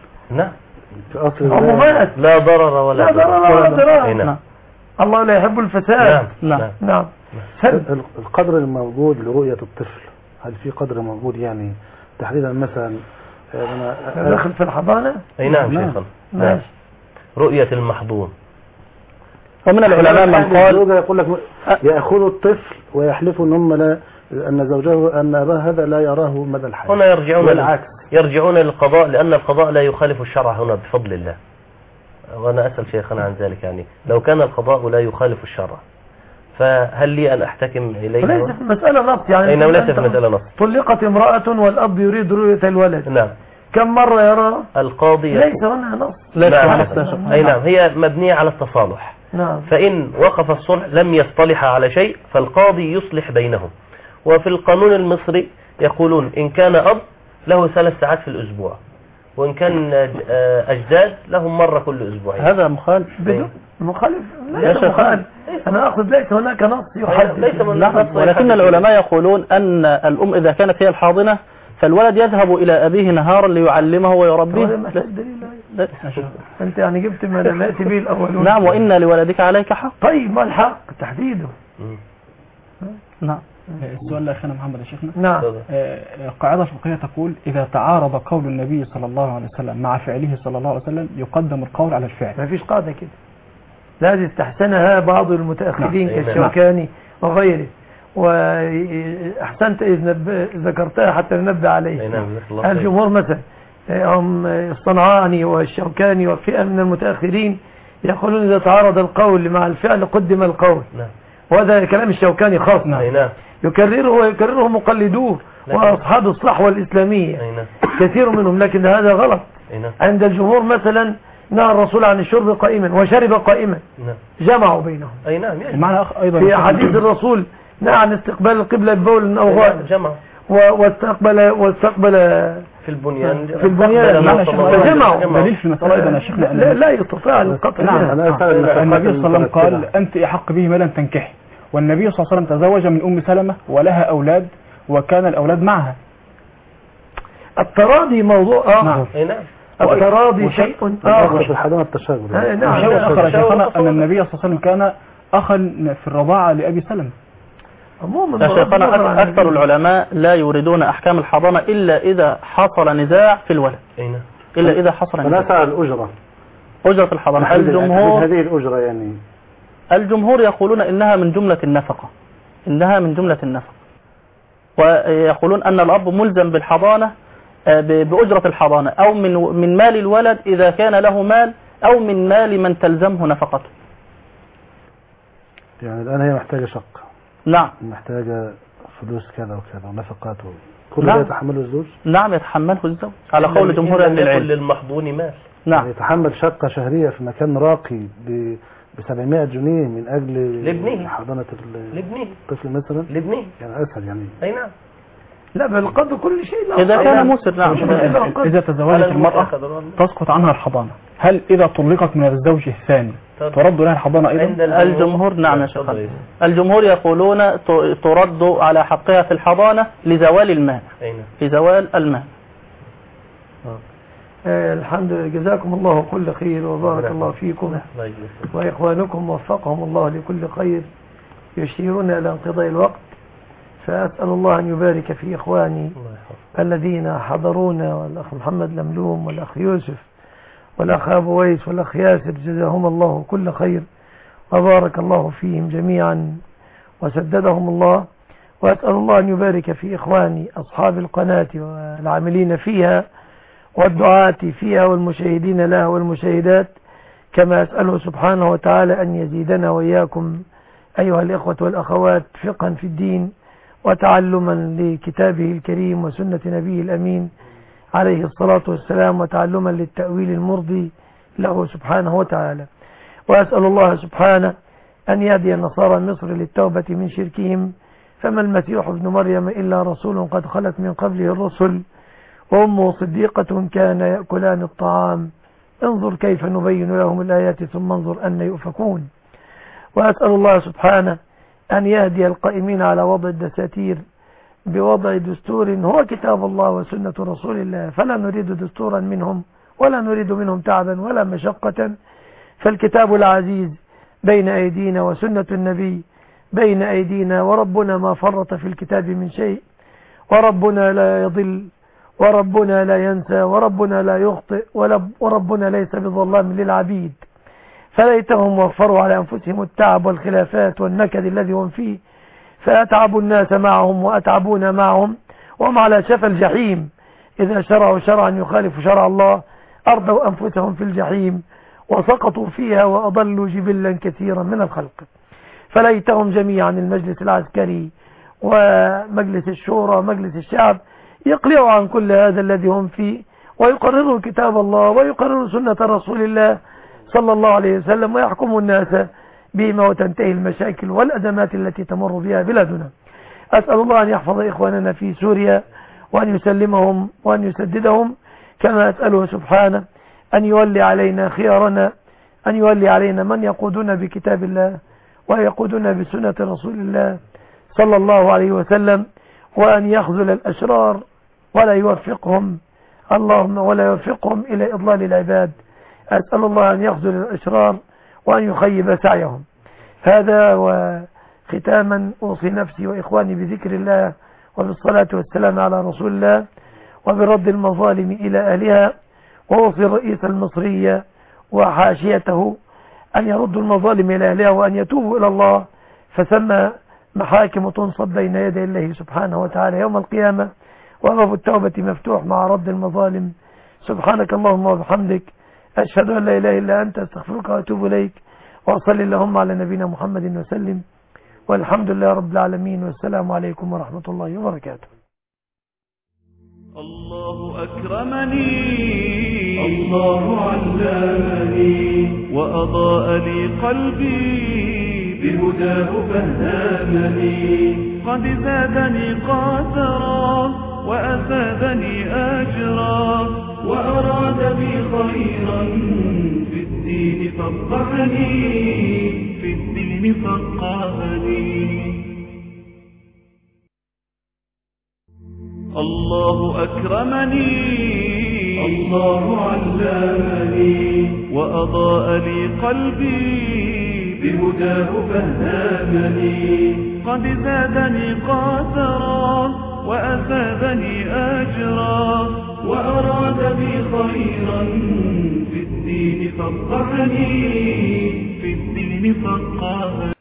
عمومات لا ضرر ولا ضرار. الله لا يحب الفساد. نعم. القدر الموجود لرؤية الطفل هل في قدر موجود يعني تحديدا مثلا داخل في الحضانة؟ أي نعم شيخنا. رؤية المحضون. ومن العلماء من قال يقول لك يأخذ الطفل ويحلف أن زوجه أن أباه هذا لا يراه مدى الحياة. هنا يرجعون للقضاء لأن القضاء لا يخالف الشرع هنا بفضل الله. وأنا أسأل شيخنا عن ذلك يعني لو كان القضاء لا يخالف الشرع فهل لي أن أحتكم إليه؟ ليس في مسألة نص يعني ليس في مسألة نص. طلقت امرأة والأب يريد رؤية الولد. نعم. كم مرة يرى القاضي؟ ليس هنا نص. نعم هي مبنية على التصالح. فإن وقف الصلح لم يصطلح على شيء فالقاضي يصلح بينهم. وفي القانون المصري يقولون إن كان أب له 3 ساعات في الأسبوع وإن كان أجداد لهم مرة كل أسبوعين. هذا مخالف. مخالف ليس مخالف. أنا أخذ ليس هناك نص يحدد. ولكن العلماء يقولون أن الأم إذا كانت هي الحاضنة فالولد يذهب إلى أبيه نهارا ليعلمه ويربيه. أنت يعني جبت ما لم يأتي به الأولون. نعم وإن لولدك عليك حق. طيب ما الحق تحديده؟ نعم. السؤال اللي أخينا محمد يا شيخنا. نعم. القاعدة الفقهية تقول إذا تعارض قول النبي صلى الله عليه وسلم مع فعله صلى الله عليه وسلم يقدم القول على الفعل. ما فيش قاعدة كده لازم استحسنها بعض المتأخرين كالشوكاني وغيره وأحسنت إذ ذكرتها حتى ننبه عليه. الجمهور مثلا هم الصنعاني والشوكاني وفئة من المتأخرين يقولون إذا تعارض القول مع الفعل قدم القول. وهذا كلام الشوكاني خاص. يكرره ويكرره مقلدوه وأصحاب الصحوة الإسلامية كثير منهم لكن هذا غلط. عند الجمهور مثلا نهى الرسول عن الشرب قائما وشرب قائما جمعوا بينهم. في حديث الرسول نهى عن استقبال القبلة ببول أو غائب واستقبل في البنيان جمعوا دليل في المسألة أيضا يا شيخنا لا يستطيع القطع. النبي صلى الله عليه وسلم قال أنت أحق به ما لم تنكحي والنبي صلى الله عليه وسلم تزوج من أم سلمة ولها أولاد وكان الأولاد معها. التراضي موضوع آخر. التراضي شيء آخر. في الحضانة التشاغل. شيء آخر يا شيخنا أن النبي صلى الله عليه وسلم كان أخا في الرضاعة لأبي سلمة. يا شيخنا أكثر العلماء لا يريدون أحكام الحضانة إلا إذا حصل نزاع في الولد. إلا إذا حصل نزاع. فنسأل الأجرة. أجرة الحضانة. الجمهور هذه الأجرة يعني. الجمهور يقولون إنها من جملة النفقة. إنها من جملة النفقة. ويقولون أن الأب ملزم بالحضانة بأجرة الحضانة أو من مال الولد إذا كان له مال أو من مال من تلزمه نفقته. يعني الآن هي محتاجة شقة. نعم. محتاجة فلوس كذا وكذا ونفقاته، كل ده يتحمله الزوج؟ نعم يتحمله الزوج على قول جمهور أهل العلم. للمحضون مال. نعم. يعني يتحمل شقة شهرية في مكان راقي ب 700 جنيه من أجل لابنه حضانة الطفل مثلا؟ لابنه يعني أسهل يعني. أي نعم. لا بل قدر كل شيء إذا كان مسر. نعم. إذا تزوجت المرأة تسقط عنها الحضانة، هل إذا طلقت من الزوج الثاني ترد لها الحضانة أيضا؟ الجمهور نعم يا شيخ، الجمهور يقولون ترد على حقها في الحضانة لزوال المال. لزوال المال. الحمد لله، جزاكم الله كل خير وبارك الله فيكم وإخوانكم وفقهم الله لكل خير. يشيرون إلى انقضاء الوقت، فأسأل الله أن يبارك في إخواني الذين حضرونا، والأخ محمد لملوم والأخ يوسف والأخ أبو ويس والأخ ياسر، جزاهم الله كل خير وبارك الله فيهم جميعا وسددهم الله. وأسأل الله أن يبارك في إخواني أصحاب القناة والعاملين فيها والدعاة فيها والمشاهدين لها والمشاهدات، كما أسأله سبحانه وتعالى أن يزيدنا وإياكم أيها الإخوة والأخوات فقها في الدين وتعلما لكتابه الكريم وسنة نبيه الأمين عليه الصلاة والسلام، وتعلما للتأويل المرضي له سبحانه وتعالى. وأسأل الله سبحانه أن يهدي النصارى مصر للتوبة من شركهم، فما المسيح ابن مريم إلا رسول قد خلت من قبله الرسل وأمه صديقة كان يأكلان الطعام، انظر كيف نبين لهم الآيات ثم انظر أن يؤفكون. وأسأل الله سبحانه أن يهدي القائمين على وضع الدساتير بوضع دستور هو كتاب الله وسنة رسول الله، فلا نريد دستورا منهم ولا نريد منهم تعبا ولا مشقة، فالكتاب العزيز بين أيدينا وسنة النبي بين أيدينا، وربنا ما فرط في الكتاب من شيء، وربنا لا يضل وربنا لا ينسى وربنا لا يخطئ وربنا ليس بظلام للعبيد، فليتهم وفروا على أنفسهم التعب والخلافات والنكد الذي هم فيه، فأتعبوا الناس معهم وأتعبونا معهم، وهم على شفا الجحيم إذا شرعوا شرعا يخالف شرع الله أرضوا أنفسهم في الجحيم وسقطوا فيها وأضلوا جبلا كثيرا من الخلق. فليتهم جميعا المجلس العسكري ومجلس الشورى ومجلس الشعب يقلعوا عن كل هذا الذي هم فيه ويقرروا كتاب الله ويقرروا سنة رسول الله صلى الله عليه وسلم ويحكموا الناس بما وتنتهي المشاكل والأزمات التي تمر بها بلادنا. أسأل الله أن يحفظ إخواننا في سوريا وأن يسلمهم وأن يسددهم، كما أسأله سبحانه أن يولي علينا خيارنا، أن يولي علينا من يقودنا بكتاب الله ويقودنا بسنة رسول الله صلى الله عليه وسلم، وأن يخذل الأشرار ولا يوفقهم اللهم ولا يوفقهم إلى إضلال العباد. أسأل الله أن يخذل الأشرار وأن يخيب سعيهم. هذا وختاما أوصي نفسي وإخواني بذكر الله وبالصلاة والسلام على رسول الله وبرد المظالم إلى أهلها، وأوصي الرئيس المصري وحاشيته أن يردوا المظالم إلى أهلها وأن يتوبوا إلى الله، فثم محاكم تنصب بين يدي الله سبحانه وتعالى يوم القيامة وباب التوبة مفتوح مع رد المظالم. سبحانك اللهم وبحمدك، أشهد أن لا إله إلا أنت، أستغفرك وأتوب إليك، وأصلي اللهم على نبينا محمد وسلم، والحمد لله رب العالمين، والسلام عليكم ورحمة الله وبركاته. الله أكرمني، الله علمني، وأضاء لي قلبي، بهداه فهمني، قد زادني قاترا وأفادني أجرا، وأراد بي خيرا في الدين فقهني، في الدين فقهني. الله أكرمني، الله علمني، وأضاء لي قلبي، بهداه فهمني، قد زادني قاترا وأفادني أجرا، وأراد بي خيرا في الدين فقهني، في الدين فقهني.